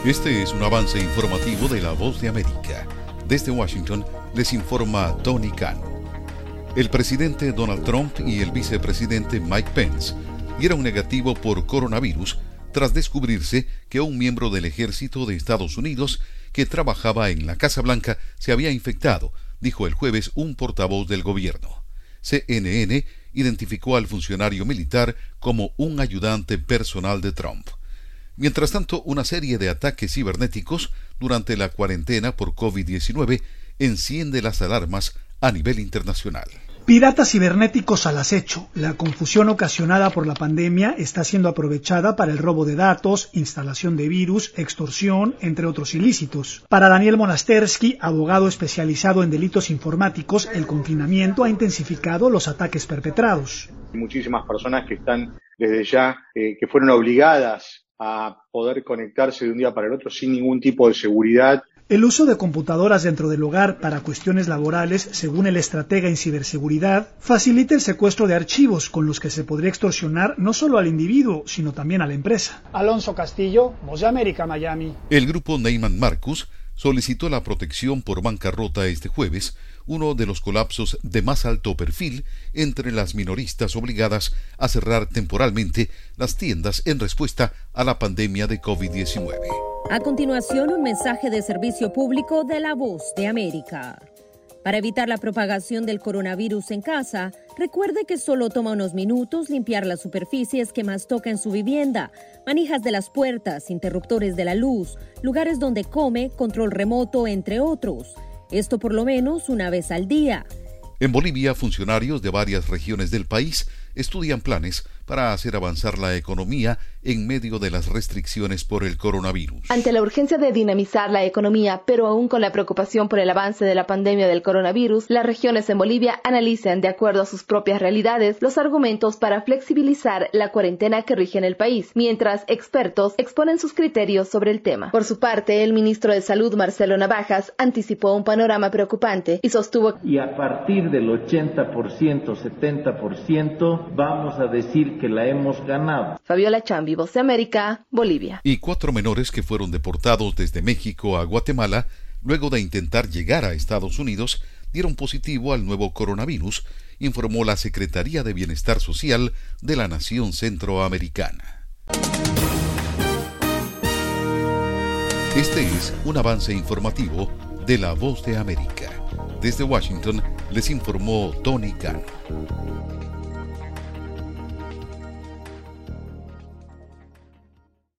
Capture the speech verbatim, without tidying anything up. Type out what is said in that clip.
Este es un avance informativo de La Voz de América. Desde Washington les informa Tony Khan. El presidente Donald Trump y el vicepresidente Mike Pence dieron negativo por coronavirus tras descubrirse que un miembro del ejército de Estados Unidos que trabajaba en la Casa Blanca se había infectado, dijo el jueves un portavoz del gobierno. C N N identificó al funcionario militar como un ayudante personal de Trump. Mientras tanto, una serie de ataques cibernéticos durante la cuarentena por COVID diecinueve enciende las alarmas a nivel internacional. Piratas cibernéticos al acecho. La confusión ocasionada por la pandemia está siendo aprovechada para el robo de datos, instalación de virus, extorsión, entre otros ilícitos. Para Daniel Monastersky, abogado especializado en delitos informáticos, el confinamiento ha intensificado los ataques perpetrados. Muchísimas personas que están desde ya, eh, que fueron obligadas a poder conectarse de un día para el otro sin ningún tipo de seguridad. El uso de computadoras dentro del hogar para cuestiones laborales, según el estratega en ciberseguridad, facilita el secuestro de archivos con los que se podría extorsionar no solo al individuo, sino también a la empresa. Alonso Castillo, Voz de América, Miami. El grupo Neiman Marcus solicitó la protección por bancarrota este jueves, uno de los colapsos de más alto perfil entre las minoristas obligadas a cerrar temporalmente las tiendas en respuesta a la pandemia de COVID diecinueve. A continuación, un mensaje de servicio público de La Voz de América. Para evitar la propagación del coronavirus en casa, recuerde que solo toma unos minutos limpiar las superficies que más toca en su vivienda, manijas de las puertas, interruptores de la luz, lugares donde come, control remoto, entre otros. Esto por lo menos una vez al día. En Bolivia, funcionarios de varias regiones del país estudian planes para hacer avanzar la economía en medio de las restricciones por el coronavirus. Ante la urgencia de dinamizar la economía, pero aún con la preocupación por el avance de la pandemia del coronavirus, las regiones en Bolivia analizan, de acuerdo a sus propias realidades, los argumentos para flexibilizar la cuarentena que rige en el país, mientras expertos exponen sus criterios sobre el tema. Por su parte, el ministro de Salud, Marcelo Navajas, anticipó un panorama preocupante y sostuvo: y a partir del ochenta por ciento, setenta por ciento, vamos a decir que la hemos ganado. Fabiola Chambi, Voz de América, Bolivia. Y cuatro menores que fueron deportados desde México a Guatemala luego de intentar llegar a Estados Unidos dieron positivo al nuevo coronavirus, informó la Secretaría de Bienestar Social de la nación centroamericana. Este es un avance informativo de La Voz de América. Desde Washington les informó Tony Khan.